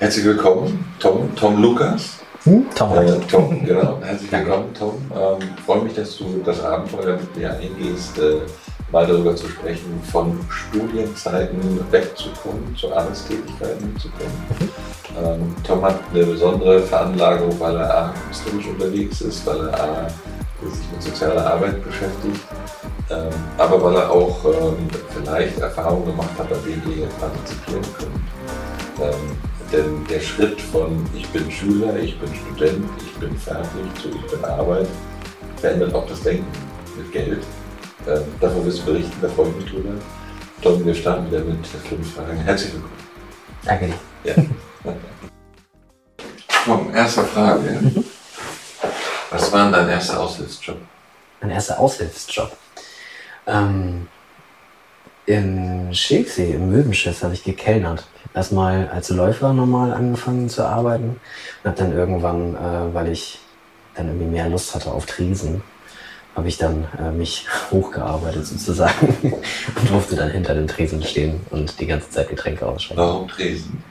Herzlich willkommen, Tom Lukas. Tom, genau. Herzlich willkommen, Tom. Freue mich, dass du das Abenteuer mit mir eingehst, mal darüber zu sprechen, von Studienzeiten wegzukommen, zu Arbeitstätigkeiten zu kommen. Tom hat eine besondere Veranlagung, weil er künstlerisch unterwegs ist, weil er sich mit sozialer Arbeit beschäftigt, aber weil er auch vielleicht Erfahrungen gemacht hat, bei denen wir hier partizipieren können. Denn der Schritt von ich bin Schüler, ich bin Student, ich bin fertig zu ich bin Arbeit verändert auch das Denken mit Geld. Davon wirst du berichten, da freue ich mich drüber. Tom, wir starten wieder mit 5 Fragen. Herzlich willkommen. Danke dir. Ja. Tom, erste Frage. Was war denn dein erster Aushilfsjob? Mein erster Aushilfsjob? In Schilksee, im Möwenschiff, habe ich gekellnert. Ich habe erstmal als Läufer normal angefangen zu arbeiten und habe dann irgendwann, weil ich dann irgendwie mehr Lust hatte auf Tresen, habe ich dann mich hochgearbeitet sozusagen und durfte dann hinter dem Tresen stehen und die ganze Zeit Getränke ausschenken. Warum Tresen?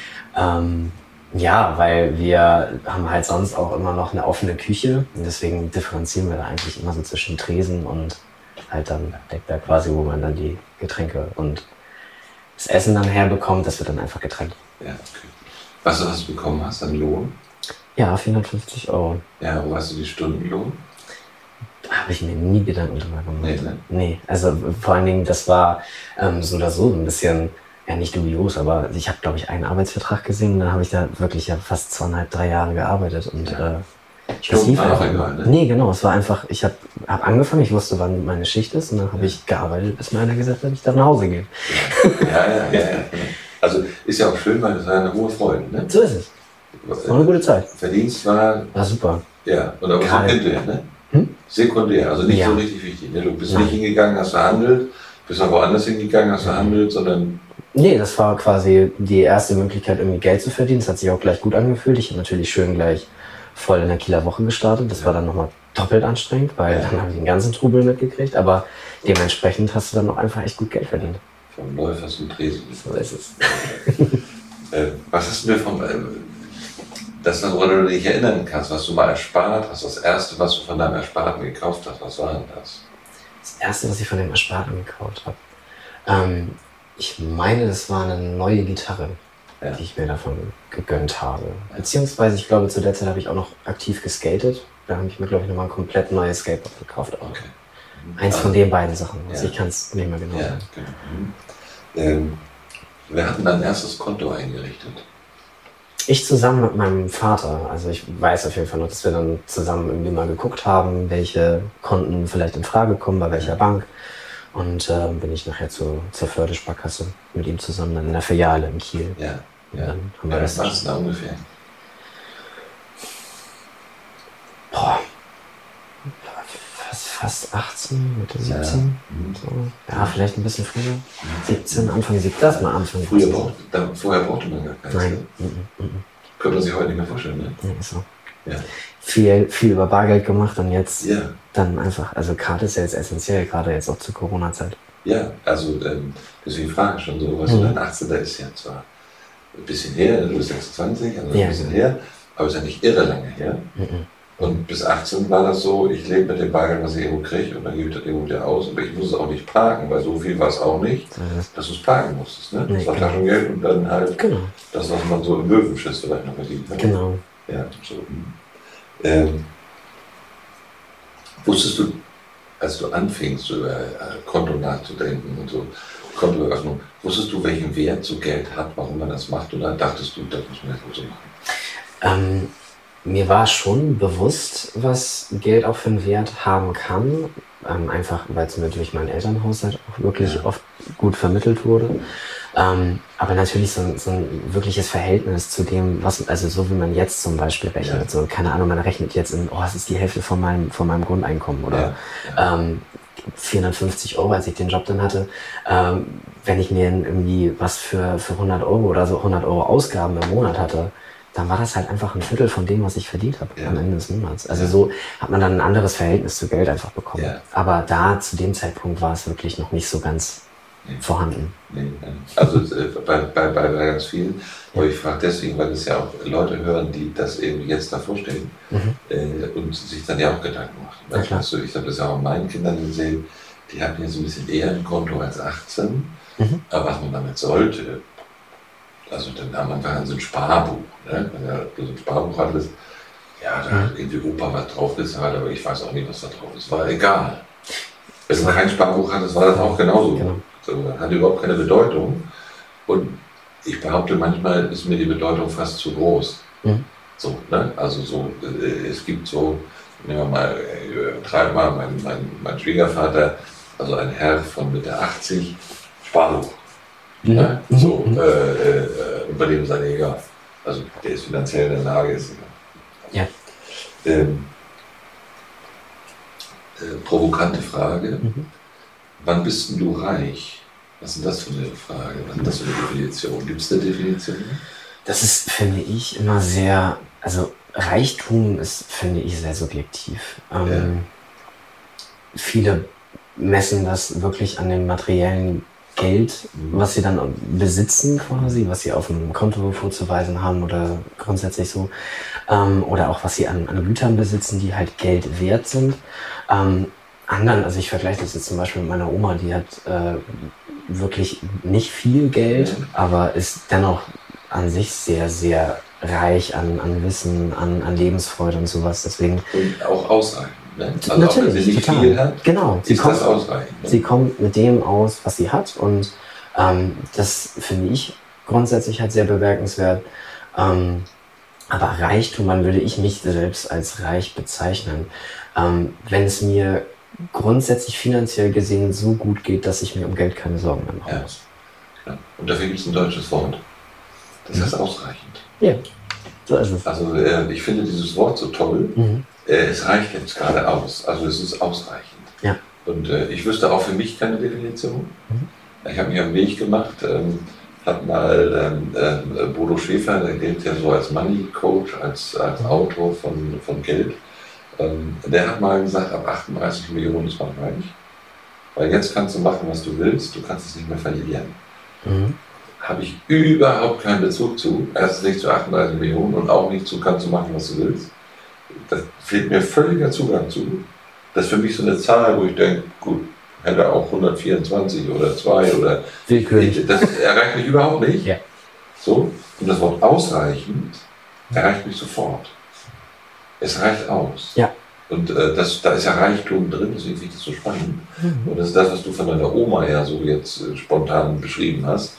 Ja, weil wir haben halt sonst auch immer noch eine offene Küche und deswegen differenzieren wir da eigentlich immer so zwischen Tresen und halt dann Deckberg quasi, wo man dann die Getränke und das Essen dann herbekommt, das wird dann einfach getrennt. Ja, okay. Was du bekommen hast an Lohn? Ja, 450 €. Ja, wo hast du die Stundenlohn? Da habe ich mir nie Gedanken drüber gemacht. Nee, ne? Nee, also vor allen Dingen, das war so oder so ein bisschen, ja nicht dubios, aber ich habe, glaube ich, einen Arbeitsvertrag gesehen und dann habe ich da wirklich ja fast 2,5, 3 Jahre gearbeitet und das lief einfach egal, ne? Nee, genau, es war einfach, ich habe angefangen, ich wusste, wann meine Schicht ist und dann habe ich gearbeitet, bis mir einer gesagt hat, ich darf nach Hause gehen. Ja. Also ist ja auch schön, weil das war eine hohe Freude, ne? So ist es. Das war eine gute Zeit. Verdienst war super. Ja, und aber sekundär, ne? Sekundär, also nicht so richtig wichtig. Ne? Du bist nicht hingegangen, hast verhandelt, bist noch woanders hingegangen, hast verhandelt, sondern... Nee, das war quasi die erste Möglichkeit, irgendwie Geld zu verdienen. Das hat sich auch gleich gut angefühlt. Ich habe natürlich schön gleich voll in der Kieler Woche gestartet. Das war dann nochmal doppelt anstrengend, weil dann habe ich den ganzen Trubel mitgekriegt. Aber dementsprechend hast du dann auch einfach echt gut Geld verdient. Vom Läufer zum Tresen. So ist es. Was hast du mir woran du dich erinnern kannst, was du mal erspart hast, das erste, was du von deinem Ersparten gekauft hast, was war denn das? Das erste, was ich von dem Ersparten gekauft habe? Ich meine, das war eine neue Gitarre, die ich mir davon gegönnt habe. Beziehungsweise, ich glaube, zu der Zeit habe ich auch noch aktiv geskatet. Da habe ich mir, glaube ich, nochmal ein komplett neues Skateboard gekauft. Okay. Eins von den beiden Sachen. Also ich kann es nicht mehr genau sagen. Genau. Wer hat denn dein erstes Konto eingerichtet? Ich zusammen mit meinem Vater. Also ich weiß auf jeden Fall noch, dass wir dann zusammen irgendwie mal geguckt haben, welche Konten vielleicht in Frage kommen, bei welcher Bank. Und bin ich nachher zur Förde-Sparkasse mit ihm zusammen dann in der Filiale in Kiel. Ja. Dann haben wir das. Was ist da ungefähr? Fast 18, Mitte 17. Ja, vielleicht ein bisschen früher. 17, Anfang 17. Das mal Anfang. Vorher brauchte man gar keins. Nein. Könnte man sich heute nicht mehr vorstellen, ne? Nee, so. Ja. Viel über Bargeld gemacht und jetzt dann einfach, also Karte ist ja jetzt essentiell, gerade jetzt auch zur Corona-Zeit. Ja, also deswegen frage ich schon so, was dein 18. ist ja zwar ein bisschen her, du bist 26, also ein bisschen her, aber ist ja nicht irre lange her. Und bis 18 war das so, ich lebe mit dem Bargeld, was ich irgendwo kriege und dann gebe ich das irgendwo wieder aus, aber ich muss es auch nicht parken, weil so viel war es auch nicht, dass du es parken musstest. Ne? Das war Taschengeld und dann halt das, was man so im Möwenschiff vielleicht noch verdient hat. Genau. Ja, so. Wusstest du, als du anfingst, über Konto nachzudenken und so, Kontoeröffnung, wusstest du, welchen Wert so Geld hat, warum man das macht, oder dachtest du, das muss man jetzt so machen? Mir war schon bewusst, was Geld auch für einen Wert haben kann, einfach weil es mir durch mein Elternhaus halt auch wirklich oft gut vermittelt wurde. Aber natürlich so ein wirkliches Verhältnis zu dem, also so wie man jetzt zum Beispiel rechnet. So, keine Ahnung, man rechnet jetzt es ist die Hälfte von meinem Grundeinkommen oder 450 €, als ich den Job dann hatte. Wenn ich mir irgendwie was für 100 € oder so 100 € Ausgaben im Monat hatte, dann war das halt einfach ein Viertel von dem, was ich verdient habe am Ende des Monats. Also so hat man dann ein anderes Verhältnis zu Geld einfach bekommen. Aber da, zu dem Zeitpunkt, war es wirklich noch nicht so ganz vorhanden. Nee. Also bei ganz vielen. Aber ich frage deswegen, weil es ja auch Leute hören, die das eben jetzt davor stehen und sich dann ja auch Gedanken machen. Ja, also ich habe das ja auch an meinen Kindern gesehen, die hatten ja so ein bisschen eher ein Konto als 18. Aber was man damit sollte, also dann am Anfang so ein Sparbuch. Ne? Wenn du so ein Sparbuch hattest, ja, da hat irgendwie Opa was drauf gezahlt, aber ich weiß auch nicht, was da drauf ist. War egal. Wenn du kein Sparbuch hattest, war das auch genauso. Genau. So, hatte überhaupt keine Bedeutung. Und ich behaupte, manchmal ist mir die Bedeutung fast zu groß. So, ne? Also so, es gibt so, nehmen wir mal, treiben mal mein Schwiegervater, also ein Herr von Mitte 80, Sparbuch. Ne? So, bei dem sei egal. Also der ist finanziell in der Lage, ist egal. Ja. Provokante Frage. Wann bist denn du reich? Was ist das für eine Frage? Was ist das für eine Definition? Gibt es eine Definition? Das ist, finde ich, immer sehr, also Reichtum ist, finde ich, sehr subjektiv. Viele messen das wirklich an dem materiellen Geld, was sie dann besitzen quasi, was sie auf dem Konto vorzuweisen haben oder grundsätzlich so. Oder auch was sie an Gütern besitzen, die halt Geld wert sind. Also ich vergleiche das jetzt zum Beispiel mit meiner Oma, die hat wirklich nicht viel Geld, aber ist dennoch an sich sehr, sehr reich an Wissen, an Lebensfreude und sowas. Deswegen und auch ausreichend. Ne? Also natürlich, auch wenn sie nicht viel hat, genau, das ausreichend. Ne? Sie kommt mit dem aus, was sie hat, und das finde ich grundsätzlich halt sehr bemerkenswert. Aber Reichtum, wann würde ich mich selbst als reich bezeichnen? Wenn es mir grundsätzlich finanziell gesehen so gut geht, dass ich mir um Geld keine Sorgen mehr machen muss. Ja. Und dafür gibt es ein deutsches Wort. Das heißt ausreichend. Ja, so ist es. Also ich finde dieses Wort so toll. Es reicht jetzt gerade aus. Also es ist ausreichend. Ja. Und ich wüsste auch für mich keine Definition. Ich habe mich auf den Weg gemacht, habe mal Bodo Schäfer, der gilt ja so als Money Coach, als Autor von Geld. Der hat mal gesagt, ab 38 Millionen ist man reich. Weil jetzt kannst du machen, was du willst, du kannst es nicht mehr verlieren. Habe ich überhaupt keinen Bezug zu. Erstens nicht zu 38 Millionen und auch nicht zu, kannst du machen, was du willst. Da fehlt mir völliger Zugang zu. Das ist für mich so eine Zahl, wo ich denke, gut, hätte auch 124 oder 2 oder... Willkürlich. Das erreicht mich überhaupt nicht. Ja. So, und das Wort ausreichend erreicht mich sofort. Es reicht aus. Ja. Und da ist ja Reichtum drin, deswegen finde ich das so spannend. Und das ist das, was du von deiner Oma ja so jetzt spontan beschrieben hast.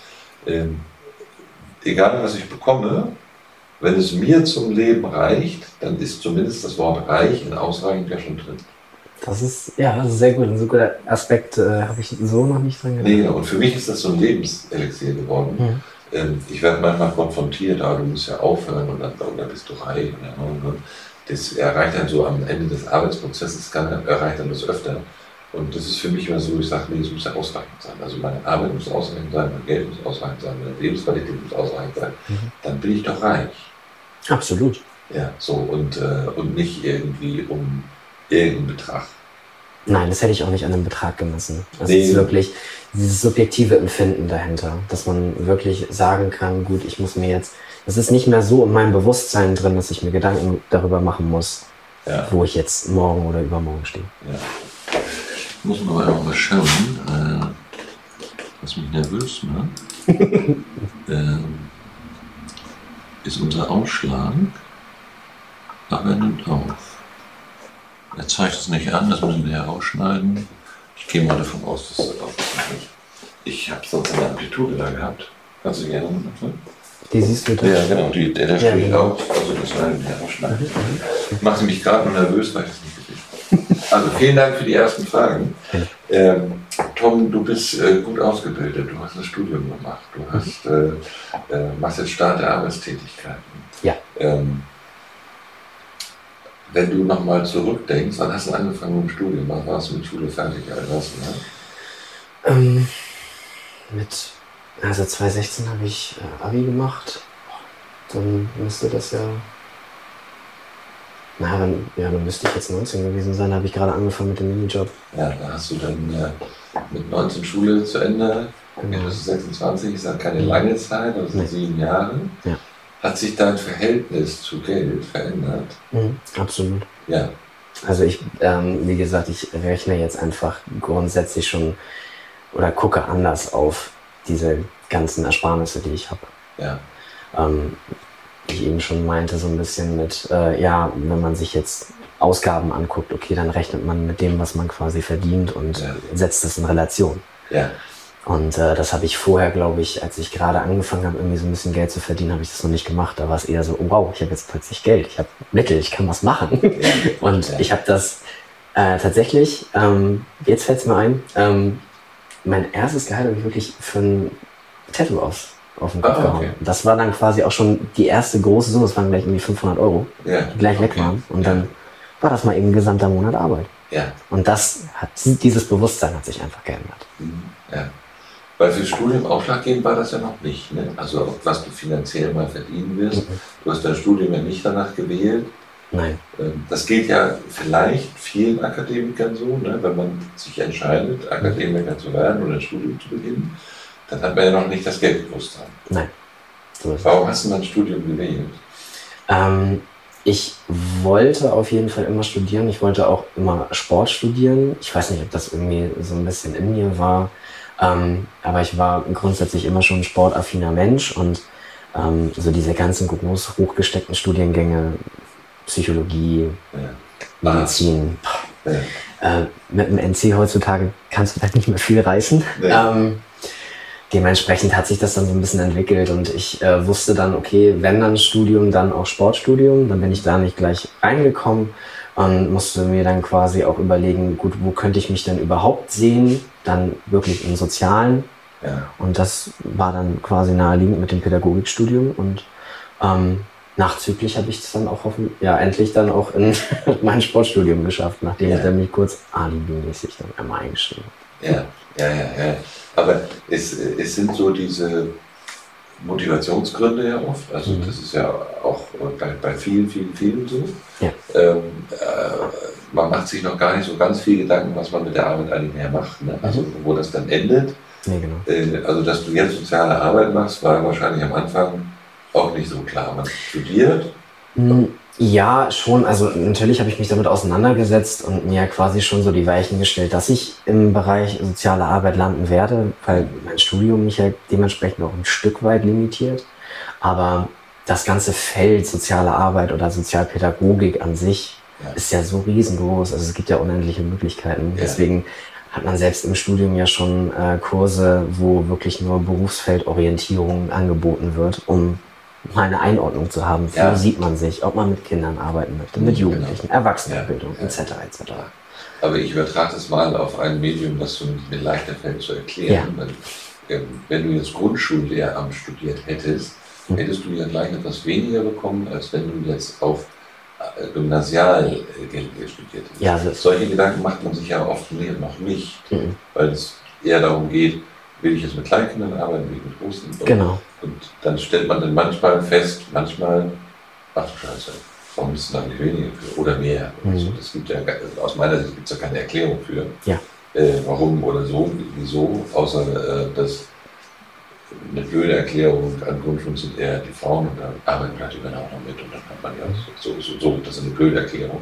Egal, was ich bekomme, wenn es mir zum Leben reicht, dann ist zumindest das Wort reich und ausreichend ja schon drin. Das ist sehr gut. Ein so guter Aspekt habe ich so noch nicht dran gedacht. Nee, genau. Und für mich ist das so ein Lebenselixier geworden. Ich werde manchmal konfrontiert, du musst ja aufhören und dann bist du reich. Und das erreicht dann so am Ende des Arbeitsprozesses, erreicht dann das öfter. Und das ist für mich immer so, ich sage, nee, es muss ja ausreichend sein. Also meine Arbeit muss ausreichend sein, mein Geld muss ausreichend sein, meine Lebensqualität muss ausreichend sein. Dann bin ich doch reich. Absolut. Ja, so und nicht irgendwie um irgendeinen Betrag. Nein, das hätte ich auch nicht an einem Betrag gemessen. Das ist wirklich dieses subjektive Empfinden dahinter, dass man wirklich sagen kann, gut, ich muss mir jetzt, das ist nicht mehr so in meinem Bewusstsein drin, dass ich mir Gedanken darüber machen muss, wo ich jetzt morgen oder übermorgen stehe. Ja. Ich muss mal auch mal schauen, was mich nervös macht, ist unser Ausschlag, aber er nimmt auf. Er zeigt es nicht an, das müssen wir herausschneiden. Ich gehe mal davon aus, dass das auch nicht. Ich habe sonst eine Amplitude da gehabt. Kannst du gerne machen? Die siehst du da? Ja, genau, der steht auf. Also das werden wir herausschneiden. Macht mich gerade nervös, weil ich es nicht gesehen habe. Also vielen Dank für die ersten Fragen. Tom, du bist gut ausgebildet. Du hast ein Studium gemacht. Du hast, machst jetzt Start der Arbeitstätigkeiten. Ja. Wenn du nochmal zurückdenkst, wann hast du angefangen mit dem Studium? Wann warst du mit Schule fertig? Also 2016 habe ich Abi gemacht. Dann müsste das ja Na, dann müsste ich jetzt 19 gewesen sein, da habe ich gerade angefangen mit dem Minijob. Ja, da hast du dann mit 19 Schule zu Ende, Genau. du bist 26, ist ja keine lange Zeit, das sind 7 Jahre. Ja. Hat sich dein Verhältnis zu Geld verändert? Absolut. Ja. Also wie gesagt, ich rechne jetzt einfach grundsätzlich schon oder gucke anders auf diese ganzen Ersparnisse, die ich habe. Ja. Wie ich eben schon meinte, so ein bisschen mit, wenn man sich jetzt Ausgaben anguckt, okay, dann rechnet man mit dem, was man quasi verdient und setzt das in Relation. Ja. Und das habe ich vorher, glaube ich, als ich gerade angefangen habe, irgendwie so ein bisschen Geld zu verdienen, habe ich das noch nicht gemacht. Da war es eher so, oh, wow, ich habe jetzt plötzlich Geld, ich habe Mittel, ich kann was machen. Und ich habe das tatsächlich, jetzt fällt es mir ein, mein erstes Gehalt habe ich wirklich für ein Tattoo auf den Kopf gehauen. Das war dann quasi auch schon die erste große Summe, das waren gleich irgendwie 500 €, die gleich weg waren. Und dann war das mal eben ein gesamter Monat Arbeit. Ja. Und dieses Bewusstsein hat sich einfach geändert. Ja. Weil für Studium ausschlaggebend war das ja noch nicht. Ne? Also was du finanziell mal verdienen wirst. Du hast dein Studium ja nicht danach gewählt. Nein. Das geht ja vielleicht vielen Akademikern so, ne? Wenn man sich entscheidet, Akademiker zu werden oder ein Studium zu beginnen, dann hat man ja noch nicht das Geldbewusstsein. Nein. So Warum hast du dein Studium gewählt? Ich wollte auf jeden Fall immer studieren. Ich wollte auch immer Sport studieren. Ich weiß nicht, ob das irgendwie so ein bisschen in mir war. Aber ich war grundsätzlich immer schon ein sportaffiner Mensch und so diese ganzen groß hochgesteckten Studiengänge, Psychologie, Medizin. Mit dem NC heutzutage kannst du halt nicht mehr viel reißen. Dementsprechend hat sich das dann so ein bisschen entwickelt und ich wusste dann, okay, wenn dann Studium, dann auch Sportstudium. Dann bin ich da nicht gleich reingekommen und musste mir dann quasi auch überlegen, gut, wo könnte ich mich denn überhaupt sehen? Dann wirklich im Sozialen. Ja. Und das war dann quasi naheliegend mit dem Pädagogikstudium und nachzüglich habe ich es dann auch endlich dann auch in mein Sportstudium geschafft, nachdem ich dann mich kurz alibimäßig dann einmal eingeschrieben habe. Ja. Aber es sind so diese Motivationsgründe ja oft, also das ist ja auch bei vielen so. Ja. Man macht sich noch gar nicht so ganz viel Gedanken, was man mit der Arbeit eigentlich mehr macht, ne? Also wo das dann endet. Nee, genau. Also dass du jetzt soziale Arbeit machst, war wahrscheinlich am Anfang auch nicht so klar. Man studiert. Ja, schon. Also natürlich habe ich mich damit auseinandergesetzt und mir quasi schon so die Weichen gestellt, dass ich im Bereich soziale Arbeit landen werde, weil mein Studium mich ja dementsprechend auch ein Stück weit limitiert. Aber das ganze Feld soziale Arbeit oder Sozialpädagogik an sich ist ja so riesengroß. Also es gibt ja unendliche Möglichkeiten. Ja. Deswegen hat man selbst im Studium ja schon Kurse, wo wirklich nur Berufsfeldorientierung angeboten wird, um mal eine Einordnung zu haben, wo sieht man sich, ob man mit Kindern arbeiten möchte, mit Jugendlichen, Erwachsenenbildung etc. etc. Aber ich übertrage das mal auf ein Medium, das mir leichter fällt zu erklären. Wenn du jetzt Grundschullehramt studiert hättest, hättest du ja gleich etwas weniger bekommen, als wenn du jetzt auf Gymnasial studiert hättest. Ja, solche Gedanken macht man sich ja oft noch nicht, weil es eher darum geht, will ich jetzt mit Kleinkindern arbeiten, will ich mit Großen? Genau. Und dann stellt man dann manchmal fest, ach du Scheiße, warum ist es dann nicht weniger für oder mehr? Also das gibt ja, aus meiner Sicht gibt es ja keine Erklärung für, warum oder so, wieso, außer dass eine blöde Erklärung an Grundschulen sind eher die Frauen und da arbeiten vielleicht die Männer auch noch mit und dann hat man ja so das ist eine blöde Erklärung.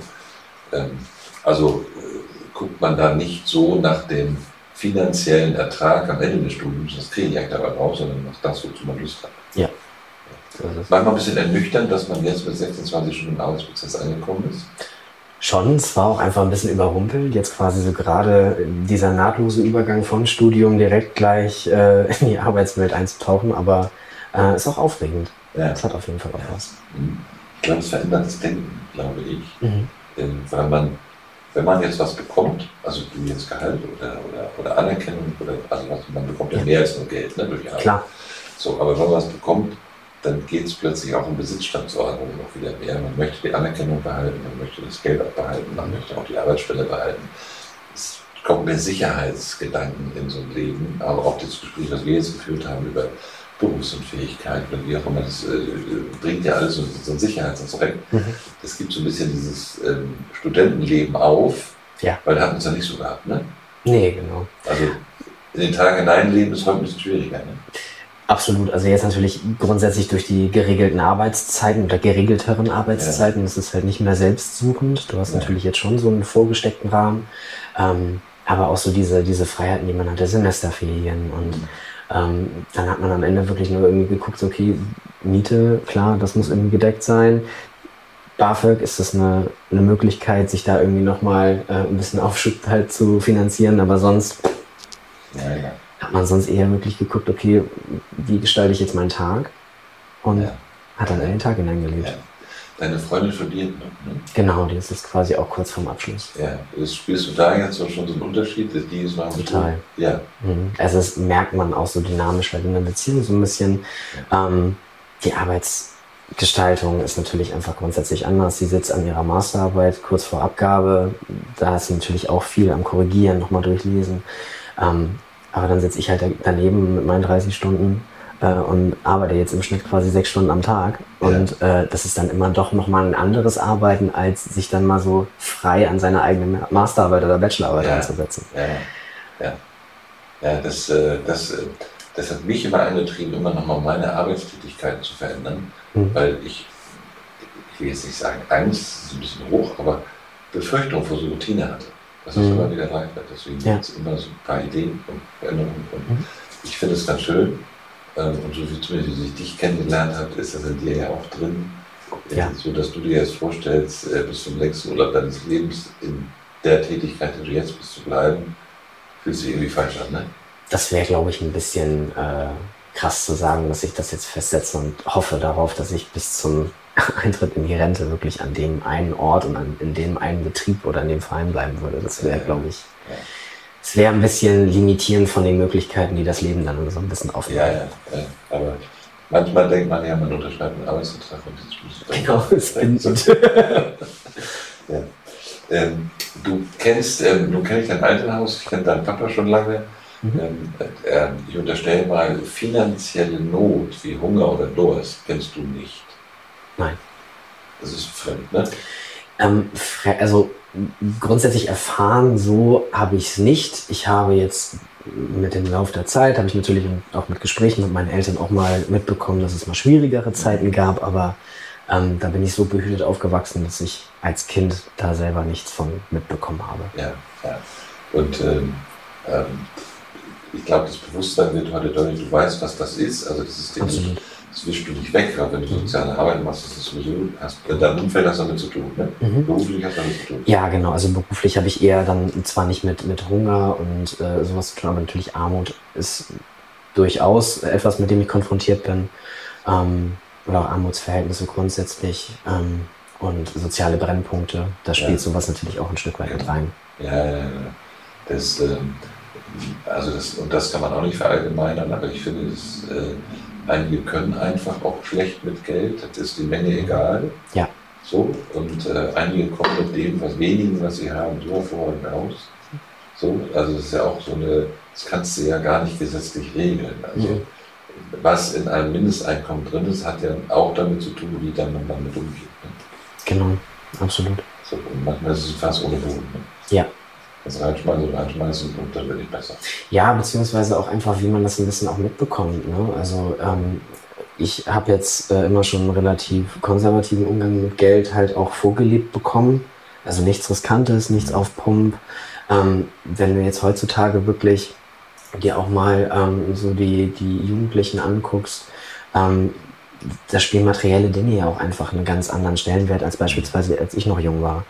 Also guckt man da nicht so nach dem finanziellen Ertrag am Ende des Studiums, das kriege ich eigentlich dabei raus, sondern nach das, wozu man Lust hat. Ja. Manchmal ein bisschen ernüchternd, dass man jetzt mit 26 Stunden im Arbeitsprozess angekommen ist. Schon, es war auch einfach ein bisschen überrumpelt, jetzt quasi so gerade dieser nahtlose Übergang vom Studium direkt gleich in die Arbeitswelt einzutauchen, aber ist auch aufregend. Es hat auf jeden Fall auch was. Ich glaube, es verändert das Denken, glaube ich, weil wenn man jetzt was bekommt, also du jetzt Gehalt oder Anerkennung, also man bekommt ja mehr als nur Geld, ne, durch Arbeit. Klar. So, aber wenn man was bekommt, dann geht es plötzlich auch um Besitzstandsordnung noch wieder mehr. Man möchte die Anerkennung behalten, man möchte das Geld auch behalten, man möchte auch die Arbeitsstelle behalten. Es kommt mehr Sicherheitsgedanken in so ein Leben, aber auch das Gespräch, was wir jetzt geführt haben über Berufsunfähigkeit oder wie auch immer, das bringt ja alles so ein Sicherheitsaspekt. Es gibt so ein bisschen dieses Studentenleben auf, weil da hatten wir es ja nicht so gehabt, ne? Nee, genau. Also in den Tag hineinleben ist heute ein bisschen schwieriger, ne? Absolut, also jetzt natürlich grundsätzlich durch die geregelten Arbeitszeiten oder geregelteren Arbeitszeiten ist es halt nicht mehr selbstsuchend. Du hast natürlich jetzt schon so einen vorgesteckten Rahmen, aber auch so diese Freiheiten, die man hat, der Semesterferien und dann hat man am Ende wirklich nur irgendwie geguckt, okay, Miete, klar, das muss irgendwie gedeckt sein. BAföG, ist das eine Möglichkeit, sich da irgendwie nochmal ein bisschen Aufschub halt zu finanzieren, aber sonst hat man sonst eher wirklich geguckt, okay, wie gestalte ich jetzt meinen Tag und hat dann in den Tag hineingelebt. Ja. Deine Freundin studiert noch, ne? Genau, die ist jetzt quasi auch kurz vorm Abschluss. Ja, spürst du da jetzt schon so einen Unterschied? Die ist noch total. Ja. Also das merkt man auch so dynamisch, weil in der Beziehung so ein bisschen die Arbeitsgestaltung ist natürlich einfach grundsätzlich anders. Sie sitzt an ihrer Masterarbeit kurz vor Abgabe, da ist sie natürlich auch viel am Korrigieren, nochmal durchlesen. Aber dann sitze ich halt daneben mit meinen 30 Stunden und arbeite jetzt im Schnitt quasi 6 Stunden am Tag. Und das ist dann immer doch nochmal ein anderes Arbeiten, als sich dann mal so frei an seine eigene Masterarbeit oder Bachelorarbeit anzusetzen. Ja, das hat mich immer angetrieben, immer nochmal meine Arbeitstätigkeiten zu verändern, weil ich will jetzt nicht sagen, Angst ist ein bisschen hoch, aber Befürchtung vor so Routine hatte. Das ist immer wieder gleich. Deswegen gibt es immer so ein paar Ideen und Veränderungen. Und ich finde es ganz schön. Und so wie zumindest wie ich dich kennengelernt habe, ist das in dir ja auch drin. So dass du dir jetzt vorstellst, bis zum längsten Urlaub deines Lebens in der Tätigkeit, die du jetzt bist, zu bleiben, fühlt sich irgendwie falsch an, ne? Das wäre, glaube ich, ein bisschen krass zu sagen, dass ich das jetzt festsetze und hoffe darauf, dass ich bis zum Eintritt in die Rente wirklich an dem einen Ort und in dem einen Betrieb oder in dem Verein bleiben würde. Das wäre, glaube ich, es wäre ein bisschen limitierend von den Möglichkeiten, die das Leben dann so ein bisschen aufnimmt. Aber manchmal denkt man ja, man unterschreibt einen Arbeitsvertrag und jetzt genau, das bindet. Du kennst dein Elternhaus, ich kenne deinen Papa schon lange. Ich unterstelle mal, finanzielle Not wie Hunger oder Durst kennst du nicht. Nein. Das ist fremd, ne? Also grundsätzlich erfahren, so habe ich es nicht. Ich habe jetzt mit dem Lauf der Zeit, habe ich natürlich auch mit Gesprächen mit meinen Eltern auch mal mitbekommen, dass es mal schwierigere Zeiten gab, aber da bin ich so behütet aufgewachsen, dass ich als Kind da selber nichts von mitbekommen habe. Ja. Und ich glaube, das Bewusstsein wird heute deutlich, du weißt, was das ist. Also das ist das wischst du nicht weg, weil wenn du soziale Arbeit machst, ist das sowieso, in deinem Umfeld hast du damit zu tun, ne? Beruflich hast du damit zu tun. Ja, genau, also beruflich habe ich eher dann zwar nicht mit Hunger und sowas zu tun, aber natürlich Armut ist durchaus etwas, mit dem ich konfrontiert bin. Oder auch Armutsverhältnisse grundsätzlich und soziale Brennpunkte, da spielt sowas natürlich auch ein Stück weit mit rein. Ja. Das kann man auch nicht verallgemeinern, aber ich finde, einige können einfach auch schlecht mit Geld, das ist die Menge egal. Ja. So, und einige kommen mit dem, was sie haben, so hervorragend aus. So, also das ist ja auch so das kannst du ja gar nicht gesetzlich regeln. Also was in einem Mindesteinkommen drin ist, hat ja auch damit zu tun, wie dann man damit umgeht. Ne? Genau, absolut. So, und manchmal ist es fast ohne Boden. Ne? Ja. Das reinschmeißen und dann wird es besser. Ja, beziehungsweise auch einfach, wie man das ein bisschen auch mitbekommt. Ne? Also ich habe jetzt immer schon einen relativ konservativen Umgang mit Geld halt auch vorgelebt bekommen. Also nichts Riskantes, nichts auf Pump. Wenn du jetzt heutzutage wirklich dir auch mal so die Jugendlichen anguckst, da spielen materielle Dinge ja auch einfach einen ganz anderen Stellenwert als beispielsweise, als ich noch jung war.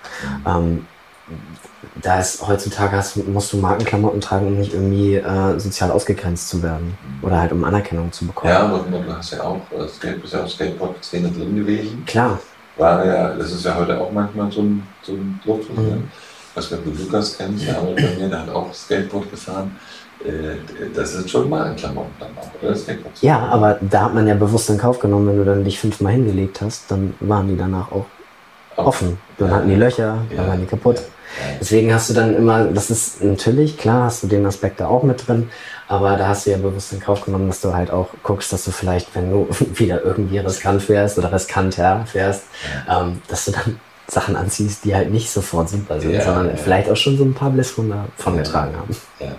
Da ist heutzutage musst du Markenklamotten tragen, um nicht irgendwie sozial ausgegrenzt zu werden oder halt um Anerkennung zu bekommen. Ja, aber du hast ja auch bist ja auch Skateboard-Szene drin gewesen. Klar. Das ist ja heute auch manchmal so ein Luxus. Ne? Was du Lukas kennst, der arbeitet bei mir, der hat auch Skateboard gefahren. Das sind schon Markenklamotten dann auch, oder? Skateboard. Ja, aber da hat man ja bewusst in Kauf genommen, wenn du dann dich 5-mal hingelegt hast, dann waren die danach auch offen. Dann hatten die Löcher, dann waren die kaputt. Deswegen hast du dann immer, das ist natürlich, klar, hast du den Aspekt da auch mit drin, Aber da hast du ja bewusst in Kauf genommen, dass du halt auch guckst, dass du vielleicht, wenn du wieder irgendwie riskant fährst oder riskanter fährst, dass du dann Sachen anziehst, die halt nicht sofort super sind, sondern vielleicht auch schon so ein paar Blesswunder von getragen haben.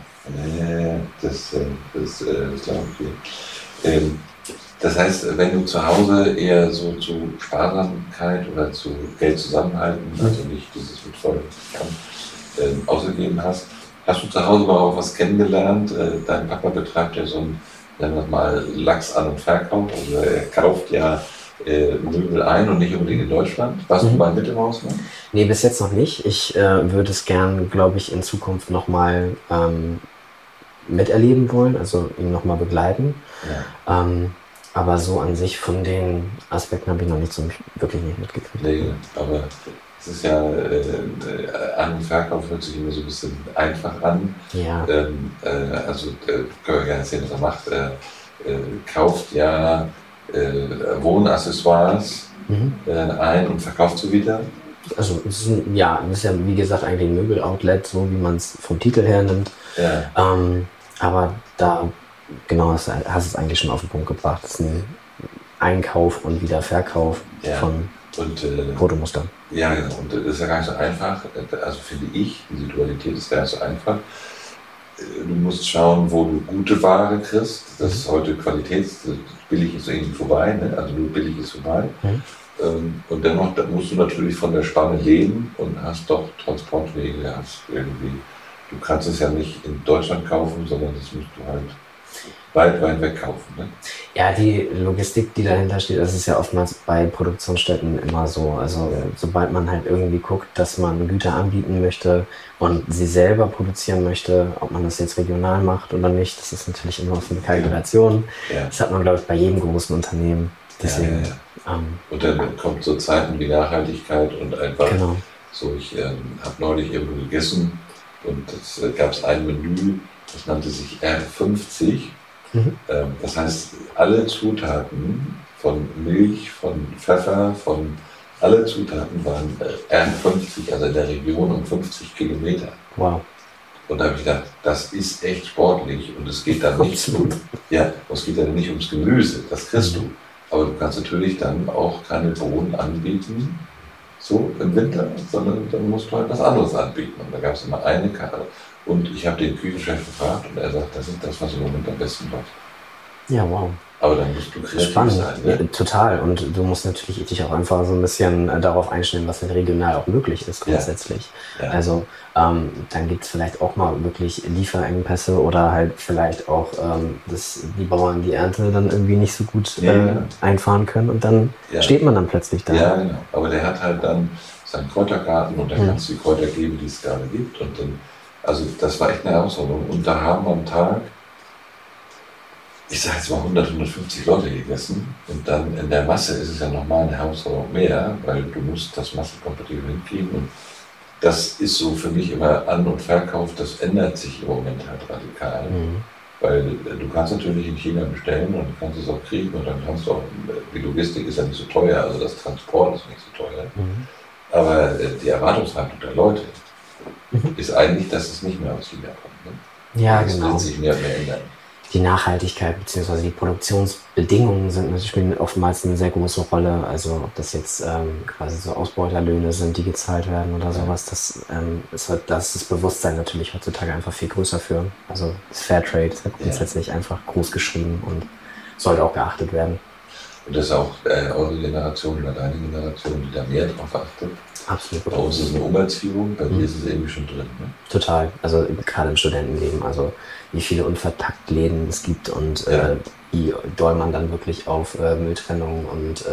Das glaube ich. Das heißt, wenn du zu Hause eher so zu Sparsamkeit oder zu Geld zusammenhalten, also nicht dieses mit vollem Kampf ausgegeben hast, hast du zu Hause mal auch was kennengelernt? Dein Papa betreibt ja so ein, nennen wir es mal, Lachs an- und Verkauf. Also er kauft ja Möbel ein und nicht unbedingt in Deutschland. Warst du mal mit im Ausland? Nee, bis jetzt noch nicht. Ich würde es gern, glaube ich, in Zukunft nochmal miterleben wollen, also ihn nochmal begleiten. Ja. Aber so an sich von den Aspekten habe ich noch nicht so wirklich nicht mitgekriegt. Nee, aber es ist ja, An- und Verkauf hört sich immer so ein bisschen einfach an. Ja. Können wir gerne sehen, was er macht. Kauft ja Wohnaccessoires ein und verkauft sie wieder. Also es ist ja wie gesagt eigentlich ein Möbel-Outlet, so wie man es vom Titel her nimmt. Ja. Aber da, genau, hast du es eigentlich schon auf den Punkt gebracht. Es ist ein Einkauf und wieder Verkauf von Fotomustern. Ja, genau. Und das ist ja gar nicht so einfach. Also finde ich, diese Dualität ist gar nicht so einfach. Du musst schauen, wo du gute Ware kriegst. Das ist heute billig ist irgendwie vorbei, ne? Also nur billig ist vorbei. Und dennoch musst du natürlich von der Spanne leben und hast doch Transportwege, du kannst es ja nicht in Deutschland kaufen, sondern das musst du halt weit weg kaufen. Ne? Ja, die Logistik, die dahinter steht, das ist ja oftmals bei Produktionsstätten immer so. Also sobald man halt irgendwie guckt, dass man Güter anbieten möchte und sie selber produzieren möchte, ob man das jetzt regional macht oder nicht, das ist natürlich immer auf eine Kalkulation. Ja. Das hat man, glaube ich, bei jedem großen Unternehmen. Deswegen, und dann kommt so Zeiten wie Nachhaltigkeit und einfach so, ich habe neulich irgendwo gegessen und es gab ein Menü, das nannte sich R50. Das heißt, alle Zutaten von Milch, von Pfeffer, alle Zutaten waren R50, also in der Region um 50 Kilometer. Wow. Und da habe ich gedacht, das ist echt sportlich und es geht dann nicht nicht ums Gemüse, das kriegst du. Aber du kannst natürlich dann auch keine Bohnen anbieten, so im Winter, sondern dann musst du halt was anderes anbieten. Und da gab es immer eine Karte. Und ich habe den Küchenchef gefragt und er sagt, das ist das, was im Moment am besten läuft. Ja, wow. Aber dann musst du kreativ sein. Ne? Ja, total. Und du musst natürlich dich auch einfach so ein bisschen darauf einstellen, was halt regional auch möglich ist grundsätzlich. Ja. Also dann gibt es vielleicht auch mal wirklich Lieferengpässe oder halt vielleicht auch, dass die Bauern die Ernte dann irgendwie nicht so gut einfahren können und dann steht man dann plötzlich da. Ja, genau. Aber der hat halt dann seinen Kräutergarten und da kannst du die Kräuter geben, die es gerade gibt. Und dann, also das war echt eine Herausforderung. Und da haben am Tag, ich sage jetzt mal 100, 150 Leute gegessen und dann in der Masse ist es ja nochmal eine Herausforderung mehr, weil du musst das massenkompatibel hinkriegen und das ist so für mich immer An- und Verkauf, das ändert sich im Moment halt radikal, weil du kannst natürlich in China bestellen und du kannst es auch kriegen und dann kannst du auch, die Logistik ist ja nicht so teuer, also das Transport ist nicht so teuer, aber die Erwartungshaltung der Leute ist eigentlich, dass es nicht mehr aus China kommt. Ne? Ja, das genau. wird sich mehr ändern. Die Nachhaltigkeit bzw. die Produktionsbedingungen spielen oftmals eine sehr große Rolle. Also ob das jetzt quasi so Ausbeuterlöhne sind, die gezahlt werden oder sowas, das ist das Bewusstsein natürlich heutzutage einfach viel größer für. Also das Fairtrade ist grundsätzlich einfach groß geschrieben und sollte auch geachtet werden. Und das ist auch eure Generation oder deine Generation, die da mehr drauf achtet. Absolut. Bei uns ist es eine Umerziehung, bei dir ist es irgendwie schon drin. Ne? Total, also gerade im Studentenleben, also wie viele Unverpacktläden es gibt und wie doll man dann wirklich auf Mülltrennung und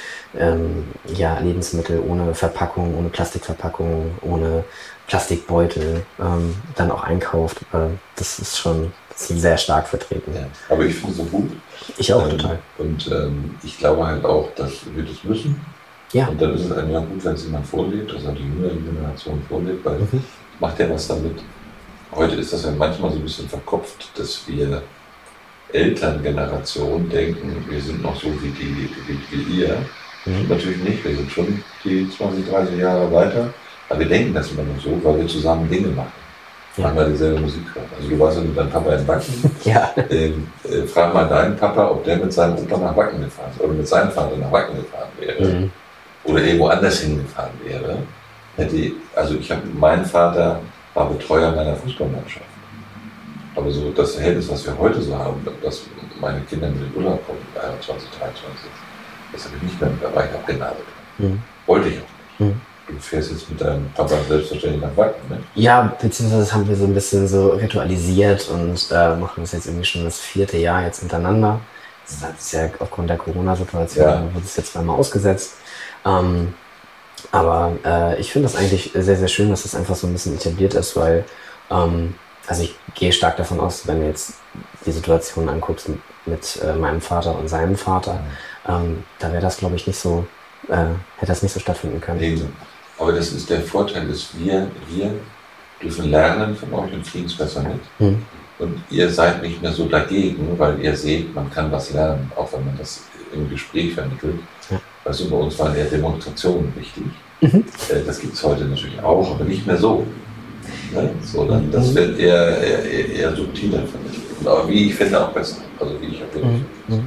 Lebensmittel ohne Verpackung, ohne Plastikverpackung, ohne Plastikbeutel dann auch einkauft. Das ist schon sehr stark vertreten. Ja. Aber ich finde es so gut. Ich auch, total. Und ich glaube halt auch, dass wir das müssen. Ja. Und dann ist es einfach gut, wenn es jemand vorlebt, also die jüngere Generation vorlebt, weil macht ja was damit. Heute ist das ja manchmal so ein bisschen verkopft, dass wir Elterngeneration denken, wir sind noch so wie ihr. Natürlich nicht, wir sind schon die 20, 30 Jahre weiter, aber wir denken das immer noch so, weil wir zusammen Dinge machen. manchmal dieselbe Musik hören. Also du warst ja mit deinem Papa in Wacken. Ja. Frag mal deinen Papa, ob der mit seinem Opa nach Wacken gefahren ist oder mit seinem Vater nach Wacken gefahren wäre oder irgendwo anders hingefahren wäre. Also mein Vater war Betreuer meiner Fußballmannschaft. Aber so das Verhältnis, was wir heute so haben, dass meine Kinder mit in Urlaub kommen, 21, 23, das habe ich nicht mehr mit dabei, ich habe genagelt. Wollte ich auch nicht. Du fährst jetzt mit deinem Papa selbstverständlich nach Wacken, ne? Ja, beziehungsweise das haben wir so ein bisschen so ritualisiert und machen das jetzt irgendwie schon das 4. Jahr jetzt hintereinander. Das ist ja aufgrund der Corona-Situation, wurde es jetzt zweimal ausgesetzt. Aber ich finde das eigentlich sehr, sehr schön, dass das einfach so ein bisschen etabliert ist, weil also ich gehe stark davon aus, wenn du jetzt die Situation anguckst mit meinem Vater und seinem Vater, da wäre das, glaube ich, nicht so, hätte das nicht so stattfinden können. Eben. Aber das ist der Vorteil, dass wir dürfen lernen von euch und kriegen es besser mit. Und ihr seid nicht mehr so dagegen, weil ihr seht, man kann was lernen, auch wenn man das im Gespräch vermittelt. Also bei uns waren eher Demonstrationen wichtig. Das gibt es heute natürlich auch, aber nicht mehr so. Ne? Sondern das wird eher subtiler vermittelt. Aber wie ich finde auch besser. Also wie ich auch wirklich finde.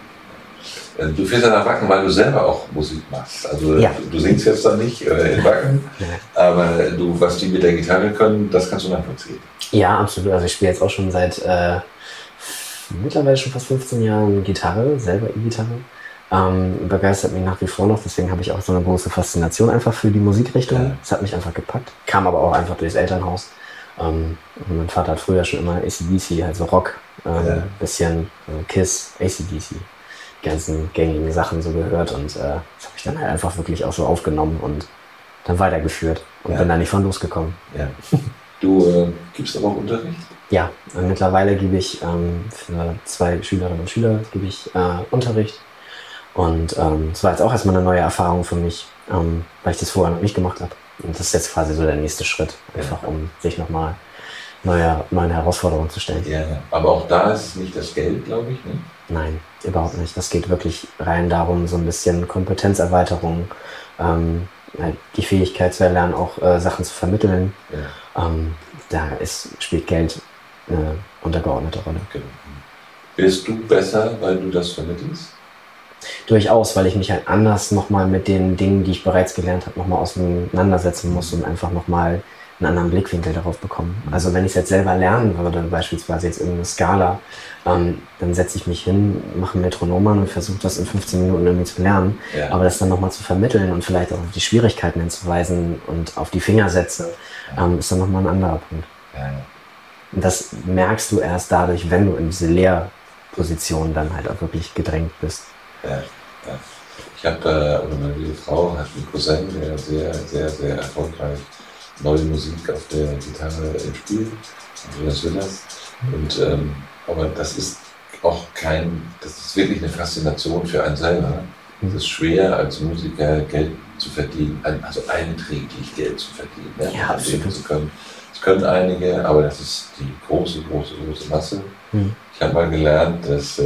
Du fährst ja nach Wacken, weil du selber auch Musik machst. Also du singst jetzt dann nicht in Wacken, aber was die mit der Gitarre können, das kannst du nachvollziehen. Ja, absolut. Also ich spiele jetzt auch schon seit mittlerweile schon fast 15 Jahren Gitarre, selber E-Gitarre. Begeistert mich nach wie vor noch, deswegen habe ich auch so eine große Faszination einfach für die Musikrichtung. Es hat mich einfach gepackt, kam aber auch einfach durchs Elternhaus. Mein Vater hat früher schon immer AC/DC, also Rock, bisschen Kiss, AC/DC, die ganzen gängigen Sachen so gehört und das habe ich dann halt einfach wirklich auch so aufgenommen und dann weitergeführt und bin da nicht von losgekommen. Ja. Du gibst aber auch Unterricht? Ja, mittlerweile gebe ich für 2 Schülerinnen und Schüler gebe ich Unterricht. Und es war jetzt auch erstmal eine neue Erfahrung für mich, weil ich das vorher noch nicht gemacht habe. Und das ist jetzt quasi so der nächste Schritt, einfach um sich nochmal neuen Herausforderungen zu stellen. Ja, aber auch da ist es nicht das Geld, glaube ich, ne? Nein, überhaupt nicht. Das geht wirklich rein darum, so ein bisschen Kompetenzerweiterung, die Fähigkeit zu erlernen, auch Sachen zu vermitteln. Da spielt Geld eine untergeordnete Rolle. Genau. Bist du besser, weil du das vermittelst? Durchaus, weil ich mich halt anders nochmal mit den Dingen, die ich bereits gelernt habe, nochmal auseinandersetzen muss und einfach nochmal einen anderen Blickwinkel darauf bekommen. Also wenn ich es jetzt selber lernen würde, beispielsweise jetzt irgendeine Skala, dann setze ich mich hin, mache ein Metronom an und versuche das in 15 Minuten irgendwie zu lernen. Aber das dann nochmal zu vermitteln und vielleicht auch auf die Schwierigkeiten hinzuweisen und auf die Fingersätze, ist dann nochmal ein anderer Punkt. Und das merkst du erst dadurch, wenn du in diese Lehrposition dann halt auch wirklich gedrängt bist. Ich habe, oder meine liebe Frau hat einen Cousin, der sehr, sehr, sehr erfolgreich neue Musik auf der Gitarre spielt, Andreas Willers. Und, aber das ist auch das ist wirklich eine Faszination für einen selber. Es ist schwer, als Musiker Geld zu verdienen, also einträglich Geld zu verdienen. Ne? Ja, absolut. Das können einige, aber das ist die große, große, große Masse. Ich habe mal gelernt, dass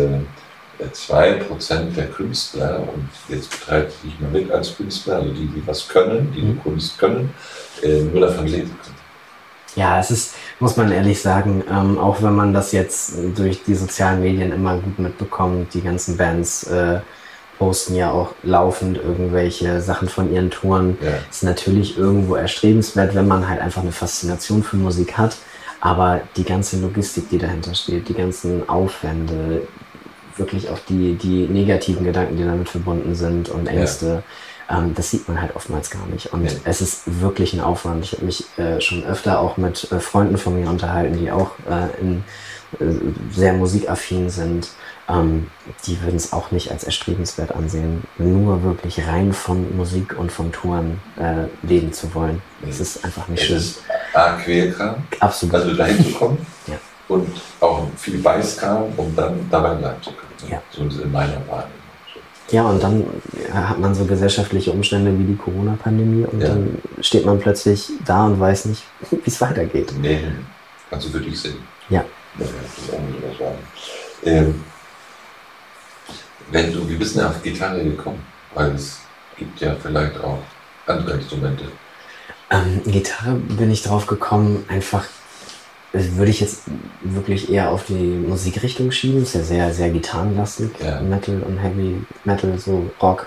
2% der Künstler, und jetzt betreibe ich mal mit als Künstler, also die was können, die nur Kunst können, nur davon leben können. Ja, es ist, muss man ehrlich sagen, auch wenn man das jetzt durch die sozialen Medien immer gut mitbekommt, die ganzen Bands posten ja auch laufend irgendwelche Sachen von ihren Touren. Ist natürlich irgendwo erstrebenswert, wenn man halt einfach eine Faszination für Musik hat, aber die ganze Logistik, die dahinter steht, die ganzen Aufwände, wirklich auch die negativen Gedanken, die damit verbunden sind und Ängste, das sieht man halt oftmals gar nicht. Und es ist wirklich ein Aufwand. Ich habe mich schon öfter auch mit Freunden von mir unterhalten, die auch sehr musikaffin sind. Die würden es auch nicht als erstrebenswert ansehen, nur wirklich rein von Musik und von Touren leben zu wollen. Das ist einfach nicht schön. Das ist Quälkram, absolut. Also dahin zu kommen und auch viel Beißkram, um dann dabei bleiben zu können. So in meiner Wahrnehmung. Ja, und dann hat man so gesellschaftliche Umstände wie die Corona-Pandemie und dann steht man plötzlich da und weiß nicht, wie es weitergeht. Nee, kannst du für dich sehen. Ja. Das ist auch nicht was sagen. Wie bist du denn auf Gitarre gekommen? Weil es gibt ja vielleicht auch andere Instrumente. Gitarre bin ich drauf gekommen, einfach würde ich jetzt wirklich eher auf die Musikrichtung schieben. Ist ja sehr, sehr gitarrenlastig. Ja. Metal und Heavy Metal, so Rock.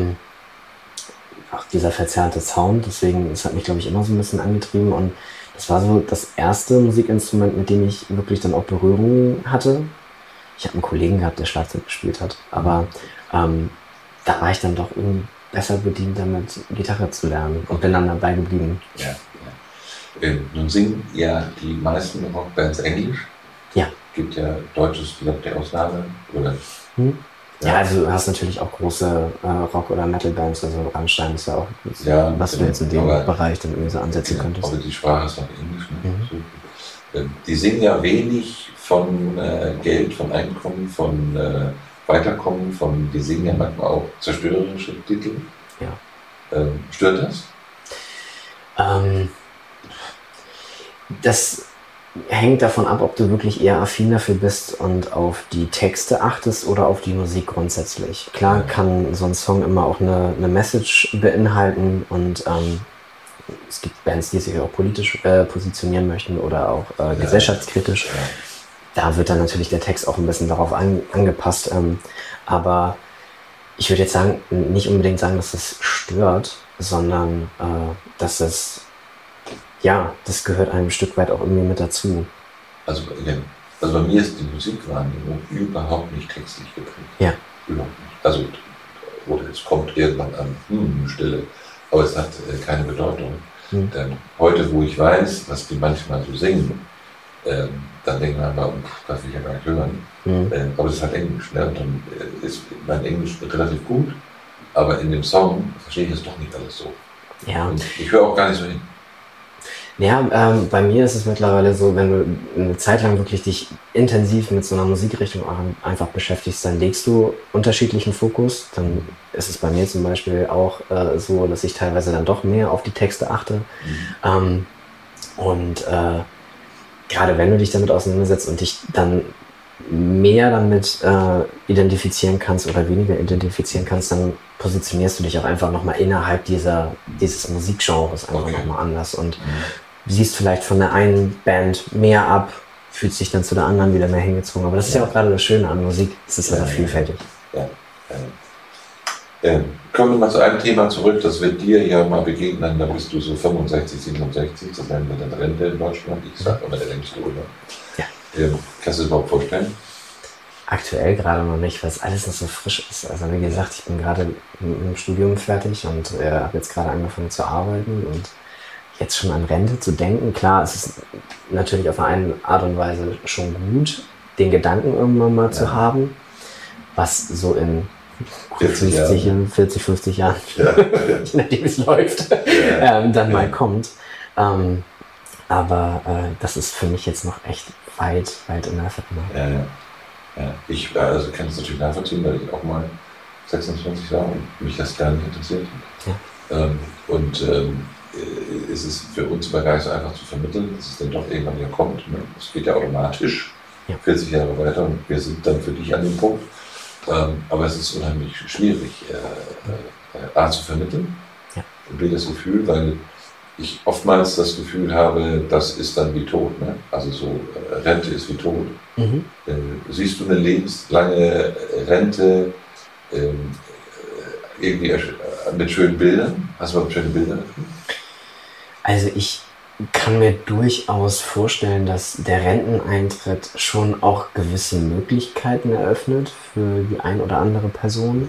Auch dieser verzerrte Sound. Deswegen, das hat mich, glaube ich, immer so ein bisschen angetrieben. Und das war so das erste Musikinstrument, mit dem ich wirklich dann auch Berührung hatte. Ich habe einen Kollegen gehabt, der Schlagzeug gespielt hat. Aber da war ich dann doch irgendwie besser bedient, damit Gitarre zu lernen. Und bin dann dabei geblieben. Ja. Nun singen ja die meisten Rockbands Englisch. Ja. Gibt ja Deutsches, vielleicht die Ausnahme, oder? Ja, also du hast natürlich auch große Rock- oder Metal-Bands, also Rammstein ist ja auch, was du jetzt in dem Bereich dann irgendwie so ansetzen könntest. Aber die Sprache ist noch Englisch, ne? Die singen ja wenig von Geld, von Einkommen, von Weiterkommen, die singen ja manchmal auch zerstörerische Titel. Ja. Stört das? Das hängt davon ab, ob du wirklich eher affin dafür bist und auf die Texte achtest oder auf die Musik grundsätzlich. Klar kann so ein Song immer auch eine Message beinhalten und es gibt Bands, die sich auch politisch positionieren möchten oder auch gesellschaftskritisch. Ja. Da wird dann natürlich der Text auch ein bisschen darauf angepasst. Aber ich würde jetzt nicht unbedingt sagen, dass es stört, sondern dass es das gehört einem Stück weit auch irgendwie mit dazu. Also bei mir ist die Musikwahrnehmung überhaupt nicht textlich geprägt. Ja. Überhaupt nicht. Also, oder es kommt irgendwann an, Stille, aber es hat keine Bedeutung. Heute, wo ich weiß, was die manchmal so singen, dann denkt man mal, das will ich ja gar nicht hören. Aber es ist halt Englisch, ne? Und dann ist mein Englisch relativ gut, aber in dem Song verstehe ich es doch nicht alles so. Ja. Und ich höre auch gar nicht so hin. Ja, bei mir ist es mittlerweile so, wenn du eine Zeit lang wirklich dich intensiv mit so einer Musikrichtung einfach beschäftigst, dann legst du unterschiedlichen Fokus. Dann ist es bei mir zum Beispiel auch so, dass ich teilweise dann doch mehr auf die Texte achte. Gerade wenn du dich damit auseinandersetzt und dich dann mehr damit identifizieren kannst oder weniger identifizieren kannst, dann positionierst du dich auch einfach nochmal innerhalb dieses Musikgenres einfach nochmal anders und siehst vielleicht von der einen Band mehr ab, fühlst dich dann zu der anderen wieder mehr hingezogen. Aber das ist ja auch gerade das Schöne an Musik, es ist ja vielfältig. Kommen wir mal zu einem Thema zurück, das wird dir ja mal begegnen, da bist du so 65, 67, das nennen wir dann Rente in Deutschland, ich sage immer, der denkst du, oder? Ja. Kannst du es überhaupt vorstellen? Aktuell gerade noch nicht, weil es alles noch so frisch ist. Also wie gesagt, ich bin gerade im Studium fertig und habe jetzt gerade angefangen zu arbeiten und jetzt schon an Rente zu denken. Klar, es ist natürlich auf eine Art und Weise schon gut, den Gedanken irgendwann mal zu haben, was so in 40, 50 Jahren, je nachdem wie es läuft, dann mal kommt. Aber das ist für mich jetzt noch echt weit in der Ferne. Ja, ich kann es natürlich nachvollziehen, weil ich auch mal 26 war und mich das gar nicht interessiert hat. Es ist für uns immer gar nicht so einfach zu vermitteln, dass es dann doch irgendwann hier kommt. Ne? Es geht ja automatisch 40 Jahre weiter und wir sind dann für dich an dem Punkt. Aber es ist unheimlich schwierig, A zu vermitteln und B das Gefühl, weil ich oftmals das Gefühl habe, das ist dann wie tot. Ne? Also so Rente ist wie tot. Siehst du eine lebenslange Rente irgendwie mit schönen Bildern? Hast du mal schöne Bilder dafür? Also ich kann mir durchaus vorstellen, dass der Renteneintritt schon auch gewisse Möglichkeiten eröffnet für die ein oder andere Person.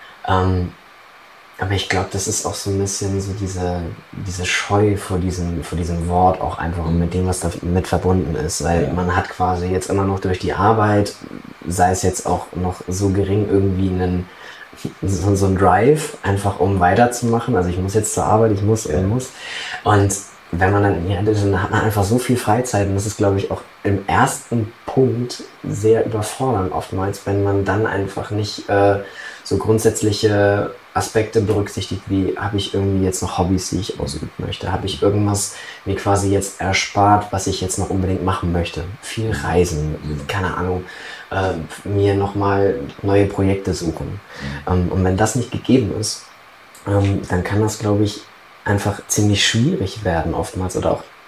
Aber ich glaube, das ist auch so ein bisschen so diese Scheu vor diesem Wort auch einfach und mit dem, was damit verbunden ist. Weil man hat quasi jetzt immer noch durch die Arbeit, sei es jetzt auch noch so gering irgendwie so ein Drive, einfach um weiterzumachen. Also ich muss jetzt zur Arbeit, ich muss. Und wenn man dann hat man einfach so viel Freizeit und das ist, glaube ich, auch im ersten Punkt sehr überfordernd oftmals, wenn man dann einfach nicht so grundsätzliche Aspekte berücksichtigt, wie habe ich irgendwie jetzt noch Hobbys, die ich ausüben möchte? Habe ich irgendwas mir quasi jetzt erspart, was ich jetzt noch unbedingt machen möchte? Viel reisen, keine Ahnung, mir nochmal neue Projekte suchen. Und wenn das nicht gegeben ist, dann kann das, glaube ich, einfach ziemlich schwierig werden oftmals oder auch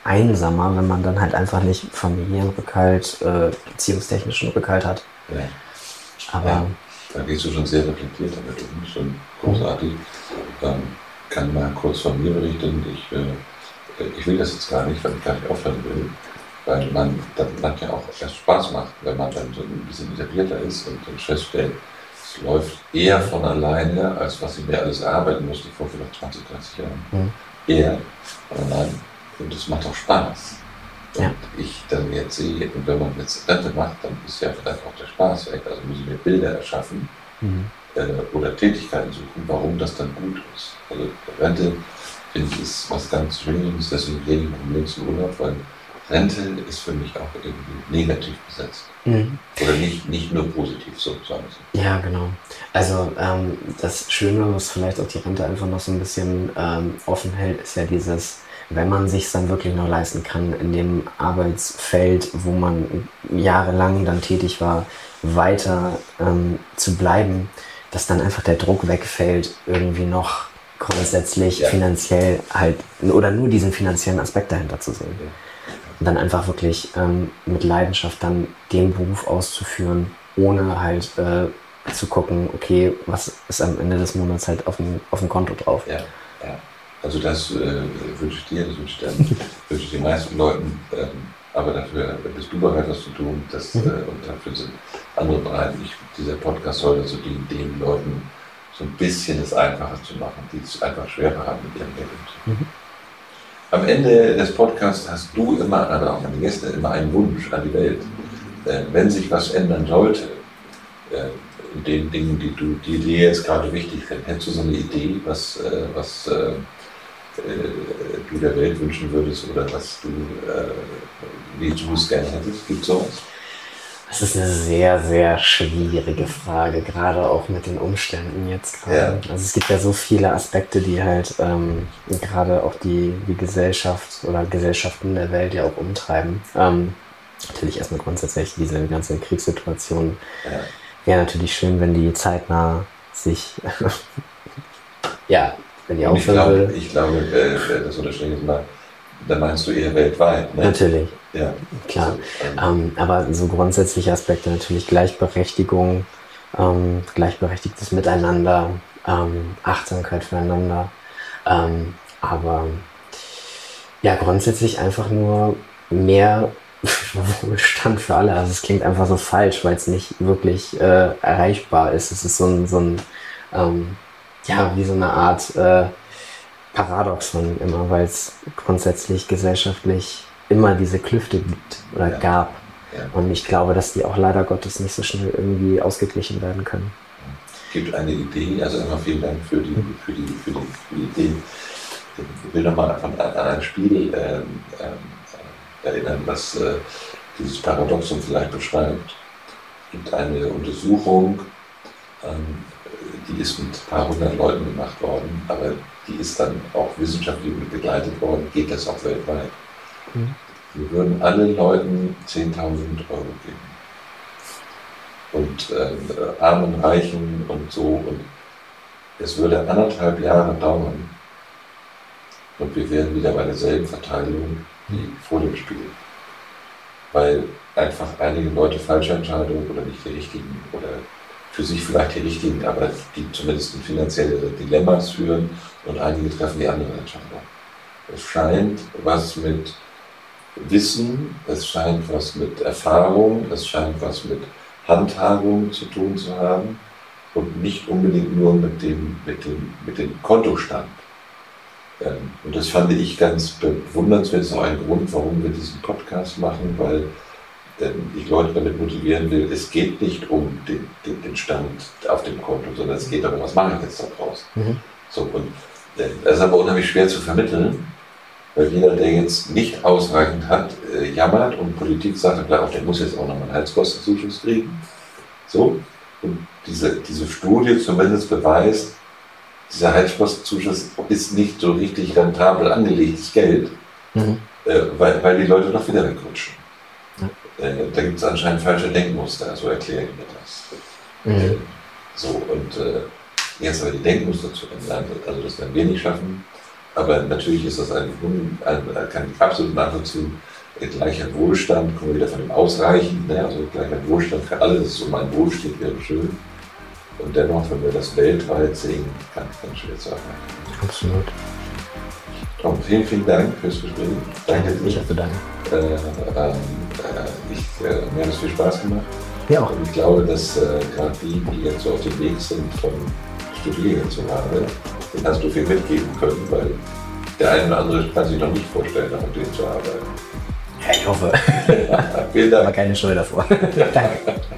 einsamer, wenn man dann halt einfach nicht familiären Rückhalt, beziehungstechnischen Rückhalt hat. Ja. Aber ja, da gehst du schon sehr reflektiert damit um, schon großartig. Kann mal kurz von mir berichten. Ich will das jetzt gar nicht, weil ich gar nicht aufhören will, weil man dann ja auch erst Spaß macht, wenn man dann so ein bisschen etablierter ist und dann feststellt, es läuft eher von alleine, als was ich mir alles erarbeiten musste vor vielleicht 20, 30 Jahren. Eher von allein. Und es macht auch Spaß. Und ich dann jetzt sehe, und wenn man jetzt Rente macht, dann ist ja vielleicht auch der Spaß weg. Also muss ich mir Bilder erschaffen oder Tätigkeiten suchen, warum das dann gut ist. Also Rente, finde ich, ist was ganz Schönes, deswegen rede ich vom nächsten Urlaub, weil Rente ist für mich auch irgendwie negativ besetzt. Oder nicht nur positiv, sozusagen. Ja, genau. Also das Schöne, was vielleicht auch die Rente einfach noch so ein bisschen offen hält, ist ja dieses, wenn man sich dann wirklich noch leisten kann, in dem Arbeitsfeld, wo man jahrelang dann tätig war, weiter zu bleiben, dass dann einfach der Druck wegfällt, irgendwie noch grundsätzlich finanziell halt, oder nur diesen finanziellen Aspekt dahinter zu sehen. Und dann einfach wirklich mit Leidenschaft dann den Beruf auszuführen, ohne halt zu gucken, okay, was ist am Ende des Monats halt auf dem Konto drauf. Ja. Also das wünsche ich dir, das wünsche ich den meisten Leuten, aber dafür bist du bereit, was zu tun, und dafür sind andere bereit. Dieser Podcast soll also den Leuten so ein bisschen es einfacher zu machen, die es einfach schwerer haben mit ihrem Geld. Am Ende des Podcasts hast du immer, aber auch meine Gäste, immer einen Wunsch an die Welt. Wenn sich was ändern sollte, in den Dingen, die dir jetzt gerade wichtig sind, hättest du so eine Idee, was du der Welt wünschen würdest oder wie du es gerne hättest? Gibt es sowas? Das ist eine sehr, sehr schwierige Frage, gerade auch mit den Umständen jetzt gerade. Ja. Also es gibt ja so viele Aspekte, die halt gerade auch die Gesellschaft oder Gesellschaften der Welt ja auch umtreiben. Natürlich erstmal grundsätzlich diese ganze Kriegssituation. Ja. Wäre natürlich schön, wenn die zeitnah sich wenn die aufhören würde. Ich glaube, das unterstelle ich mal, da meinst du eher weltweit, ne? Natürlich. Ja. Klar. Aber so grundsätzliche Aspekte natürlich Gleichberechtigung, gleichberechtigtes Miteinander, Achtsamkeit füreinander. Aber ja, grundsätzlich einfach nur mehr Wohlstand für alle. Also es klingt einfach so falsch, weil es nicht wirklich erreichbar ist. Es ist so ein wie so eine Art Paradoxon immer, weil es grundsätzlich gesellschaftlich immer diese Klüfte gibt oder gab. Ja. Und ich glaube, dass die auch leider Gottes nicht so schnell irgendwie ausgeglichen werden können. Gibt eine Idee, also einmal vielen Dank für die Idee. Ich will nochmal an ein Spiel erinnern, was dieses Paradoxon vielleicht beschreibt. Es gibt eine Untersuchung, die ist mit ein paar hundert Leuten gemacht worden, aber die ist dann auch wissenschaftlich begleitet worden, geht das auch weltweit. Wir würden allen Leuten 10.000 Euro geben. Und Armen, Reichen und so. Und es würde 1,5 Jahre dauern. Und wir wären wieder bei derselben Verteilung wie vor dem Spiel. Weil einfach einige Leute falsche Entscheidungen oder nicht die richtigen oder für sich vielleicht die richtigen, aber die zumindest in finanzielle Dilemmas führen und einige treffen die andere Entscheidung. Es scheint was mit Wissen, es scheint was mit Erfahrung, es scheint was mit Handhabung zu tun zu haben und nicht unbedingt nur mit dem Kontostand. Und das fand ich ganz bewundernswert. Das ist auch ein Grund, warum wir diesen Podcast machen, weil ich Leute damit motivieren will, es geht nicht um den Stand auf dem Konto, sondern es geht darum, was mache ich jetzt daraus. So, und das ist aber unheimlich schwer zu vermitteln, weil jeder, der jetzt nicht ausreichend hat, jammert und Politik sagt, klar, der muss jetzt auch nochmal einen Heizkostenzuschuss kriegen. So, und diese Studie zumindest beweist, dieser Heizkostenzuschuss ist nicht so richtig rentabel angelegtes Geld, weil die Leute doch wieder wegrutschen. Da gibt es anscheinend falsche Denkmuster, so erkläre ich mir das. So, und jetzt aber die Denkmuster zu ändern, also das werden wir nicht schaffen, Aber natürlich ist das kein absolut Nachvollziehen. Gleicher Wohlstand, kommen wir wieder von dem Ausreichend, ne? Also gleicher Wohlstand für alle, das ist so mein Wohl steht, wäre schön. Und dennoch, wenn wir das weltweit sehen, ganz schwer zu erreichen. Absolut. Tom, vielen Dank fürs Gespräch. Danke dir. Ich habe zu danken. Mir hat es viel Spaß gemacht. Ja auch. Und ich glaube, dass gerade die jetzt so auf dem Weg sind, von Studieren zu haben, denen hast du viel mitgeben können, weil der eine oder andere kann sich noch nicht vorstellen, nach dem zu arbeiten. Ja, ich hoffe. Vielen Dank. Aber keine Scheu davor. Danke.